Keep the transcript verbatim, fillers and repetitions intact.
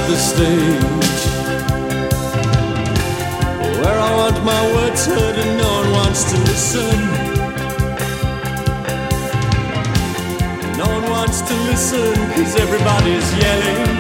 the stage, where I want my words heard and no one wants to listen. No one wants to listen, 'cause everybody's yelling.